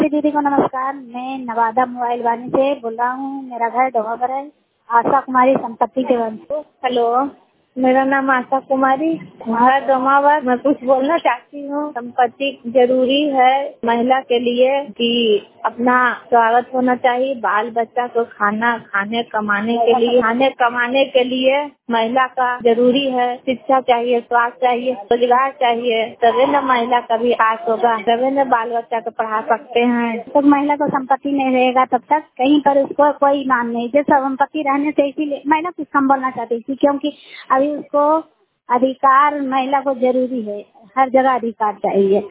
जी दीदी को नमस्कार। मैं नवादा मोबाइल वाली से बोल रहा हूँ। मेरा घर डोमावर है। आशा कुमारी संपत्ति के वंश। हेलो, मेरा नाम आशा कुमारी, घर डोमावर। मैं कुछ बोलना चाहती हूँ। संपत्ति जरूरी है महिला के लिए कि अपना स्वागत होना चाहिए। बाल बच्चा को खाने कमाने के लिए महिला का जरूरी है। शिक्षा चाहिए, स्वास्थ्य चाहिए, रोजगार चाहिए, तभी न महिला का भी विकास होगा, तभी न बाल बच्चा को पढ़ा सकते हैं। तो महिला को संपत्ति नहीं रहेगा तब तक कहीं पर उसको कोई मान नहीं। जैसे संपत्ति रहने से इसीलिए महिला कुछ कम बोलना चाहती थी, क्योंकि अभी उसको अधिकार महिला को जरूरी है। हर जगह अधिकार चाहिए।